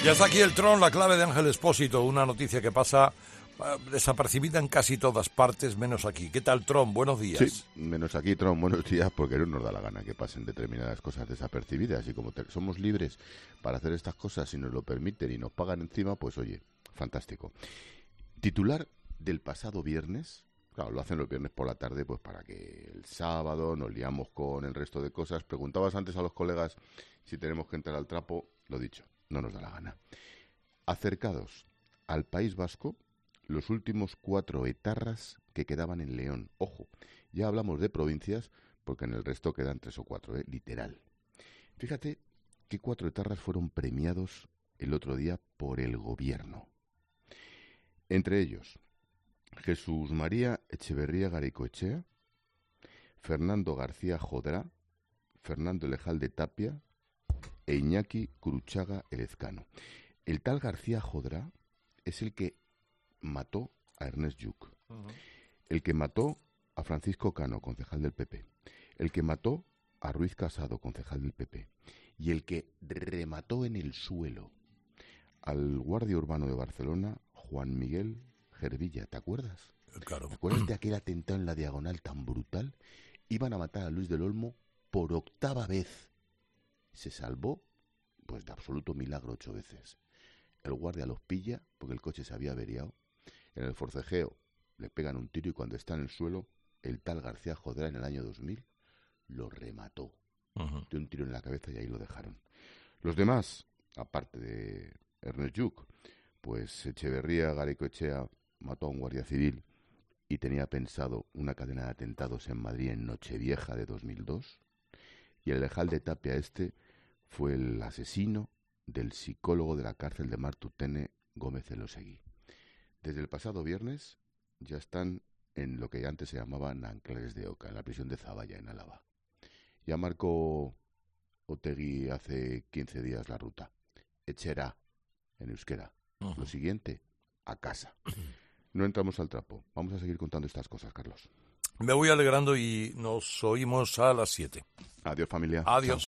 Ya está aquí el Tron, la clave de Ángel Expósito, una noticia que pasa desapercibida en casi todas partes, menos aquí. ¿Qué tal, Tron? Buenos días. Sí, menos aquí, Tron, buenos días, porque no nos da la gana que pasen determinadas cosas desapercibidas y como somos libres para hacer estas cosas, si nos lo permiten y nos pagan encima, pues oye, fantástico. Titular del pasado viernes, claro, lo hacen los viernes por la tarde, pues para que el sábado nos liamos con el resto de cosas. Preguntabas antes a los colegas si tenemos que entrar al trapo, lo dicho, no nos da la gana. Acercados al País Vasco, los últimos 4 etarras que quedaban en León. Ojo, ya hablamos de provincias, porque en el resto quedan 3 o 4, literal. Fíjate que 4 etarras fueron premiados el otro día por el gobierno. Entre ellos, Jesús María Echeverría Garaikoetxea, Fernando García Jodrá, Fernando Lejalde Tapia e Iñaki Curuchaga Elezcano. El tal García Jodrá es el que mató a Ernest Lluch, el que mató a Francisco Cano, concejal del PP, el que mató a Ruiz Casado, concejal del PP, y el que remató en el suelo al guardia urbano de Barcelona, Juan Miguel Gervilla. ¿Te acuerdas? Claro. ¿Te acuerdas de aquel atentado en la Diagonal tan brutal? Iban a matar a Luis del Olmo por 8ª vez. Se salvó, pues de absoluto milagro, 8 veces. El guardia los pilla porque el coche se había averiado. En el forcejeo le pegan un tiro y cuando está en el suelo, el tal García Jodrá en el año 2000 lo remató. De un tiro en la cabeza y ahí lo dejaron. Los demás, aparte de Ernest Lluch, pues Echeverría Garaikoetxea mató a un guardia civil y tenía pensado una cadena de atentados en Madrid en Nochevieja de 2002. Y el Lejalde Tapia fue el asesino del psicólogo de la cárcel de Martutene, Gómez Elosegui. Desde el pasado viernes ya están en lo que antes se llamaba Nanclares de Oca, en la prisión de Zaballa, en Álava. Ya marcó Otegi hace 15 días la ruta. Etxera, en euskera. Lo siguiente, a casa. No entramos al trapo. Vamos a seguir contando estas cosas, Carlos. Me voy alegrando y nos oímos a las 7. Adiós, familia. Adiós.